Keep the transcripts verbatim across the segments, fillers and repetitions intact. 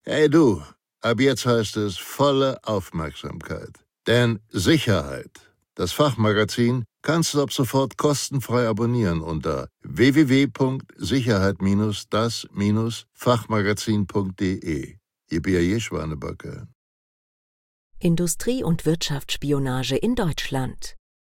Hey du, ab jetzt heißt es volle Aufmerksamkeit. Denn Sicherheit, das Fachmagazin, kannst du ab sofort kostenfrei abonnieren unter w w w punkt sicherheit das Fachmagazin punkt de. Ich bin ja je Schwanebacke. Industrie- und Wirtschaftsspionage in Deutschland.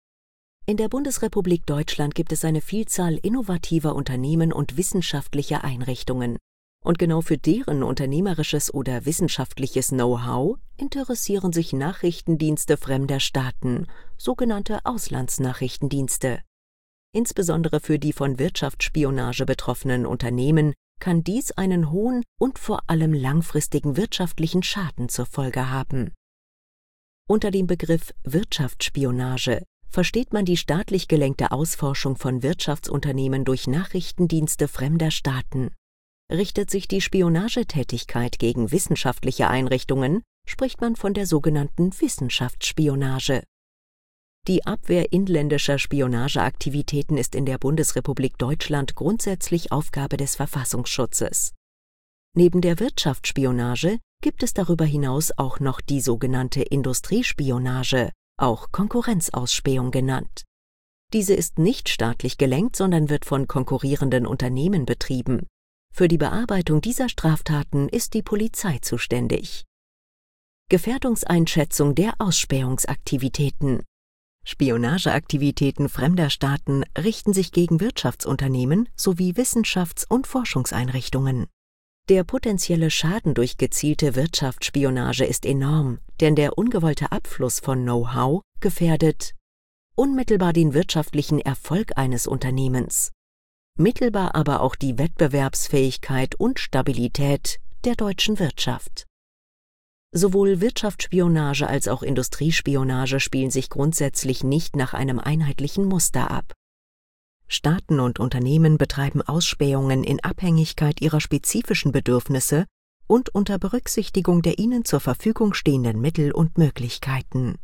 In der Bundesrepublik Deutschland gibt es eine Vielzahl innovativer Unternehmen und wissenschaftlicher Einrichtungen. Und genau für deren unternehmerisches oder wissenschaftliches Know-how interessieren sich Nachrichtendienste fremder Staaten, sogenannte Auslandsnachrichtendienste. Insbesondere für die von Wirtschaftsspionage betroffenen Unternehmen kann dies einen hohen und vor allem langfristigen wirtschaftlichen Schaden zur Folge haben. Unter dem Begriff Wirtschaftsspionage versteht man die staatlich gelenkte Ausforschung von Wirtschaftsunternehmen durch Nachrichtendienste fremder Staaten. Richtet sich die Spionagetätigkeit gegen wissenschaftliche Einrichtungen, spricht man von der sogenannten Wissenschaftsspionage. Die Abwehr inländischer Spionageaktivitäten ist in der Bundesrepublik Deutschland grundsätzlich Aufgabe des Verfassungsschutzes. Neben der Wirtschaftsspionage gibt es darüber hinaus auch noch die sogenannte Industriespionage, auch Konkurrenzausspähung genannt. Diese ist nicht staatlich gelenkt, sondern wird von konkurrierenden Unternehmen betrieben. Für die Bearbeitung dieser Straftaten ist die Polizei zuständig. Gefährdungseinschätzung der Ausspähungsaktivitäten. Spionageaktivitäten fremder Staaten richten sich gegen Wirtschaftsunternehmen sowie Wissenschafts- und Forschungseinrichtungen. Der potenzielle Schaden durch gezielte Wirtschaftsspionage ist enorm, denn der ungewollte Abfluss von Know-how gefährdet unmittelbar den wirtschaftlichen Erfolg eines Unternehmens, mittelbar aber auch die Wettbewerbsfähigkeit und Stabilität der deutschen Wirtschaft. Sowohl Wirtschaftsspionage als auch Industriespionage spielen sich grundsätzlich nicht nach einem einheitlichen Muster ab. Staaten und Unternehmen betreiben Ausspähungen in Abhängigkeit ihrer spezifischen Bedürfnisse und unter Berücksichtigung der ihnen zur Verfügung stehenden Mittel und Möglichkeiten.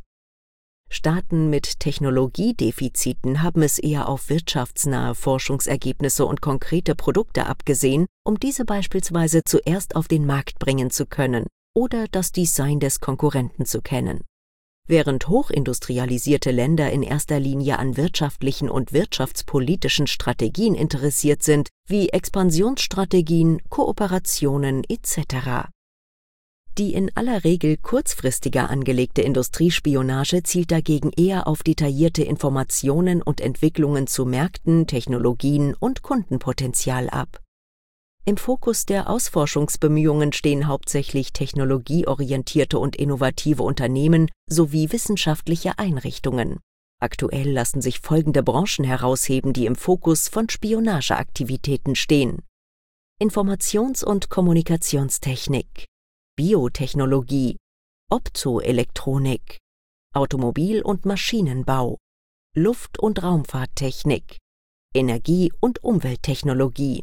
Staaten mit Technologiedefiziten haben es eher auf wirtschaftsnahe Forschungsergebnisse und konkrete Produkte abgesehen, um diese beispielsweise zuerst auf den Markt bringen zu können oder das Design des Konkurrenten zu kennen. Während hochindustrialisierte Länder in erster Linie an wirtschaftlichen und wirtschaftspolitischen Strategien interessiert sind, wie Expansionsstrategien, Kooperationen et cetera. Die in aller Regel kurzfristiger angelegte Industriespionage zielt dagegen eher auf detaillierte Informationen und Entwicklungen zu Märkten, Technologien und Kundenpotenzial ab. Im Fokus der Ausforschungsbemühungen stehen hauptsächlich technologieorientierte und innovative Unternehmen sowie wissenschaftliche Einrichtungen. Aktuell lassen sich folgende Branchen herausheben, die im Fokus von Spionageaktivitäten stehen: Informations- und Kommunikationstechnik, Biotechnologie, Optoelektronik, Automobil- und Maschinenbau, Luft- und Raumfahrttechnik, Energie- und Umwelttechnologie.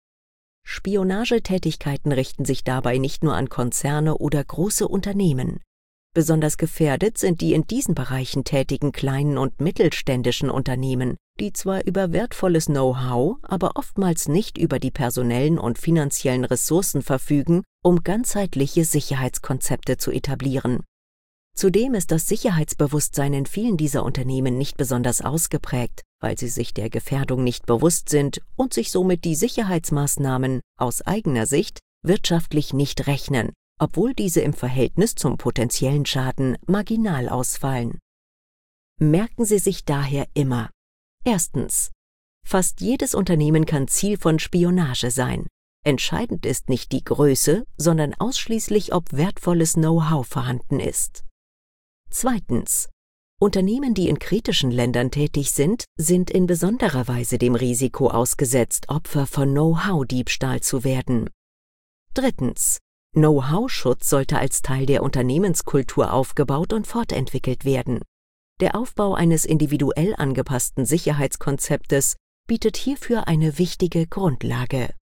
Spionagetätigkeiten richten sich dabei nicht nur an Konzerne oder große Unternehmen. Besonders gefährdet sind die in diesen Bereichen tätigen kleinen und mittelständischen Unternehmen, die zwar über wertvolles Know-how, aber oftmals nicht über die personellen und finanziellen Ressourcen verfügen, um ganzheitliche Sicherheitskonzepte zu etablieren. Zudem ist das Sicherheitsbewusstsein in vielen dieser Unternehmen nicht besonders ausgeprägt, weil sie sich der Gefährdung nicht bewusst sind und sich somit die Sicherheitsmaßnahmen aus eigener Sicht wirtschaftlich nicht rechnen, obwohl diese im Verhältnis zum potenziellen Schaden marginal ausfallen. Merken Sie sich daher immer: Erstens. Fast jedes Unternehmen kann Ziel von Spionage sein. Entscheidend ist nicht die Größe, sondern ausschließlich, ob wertvolles Know-how vorhanden ist. Zweitens. Unternehmen, die in kritischen Ländern tätig sind, sind in besonderer Weise dem Risiko ausgesetzt, Opfer von Know-how-Diebstahl zu werden. Drittens. Know-how-Schutz sollte als Teil der Unternehmenskultur aufgebaut und fortentwickelt werden. Der Aufbau eines individuell angepassten Sicherheitskonzeptes bietet hierfür eine wichtige Grundlage.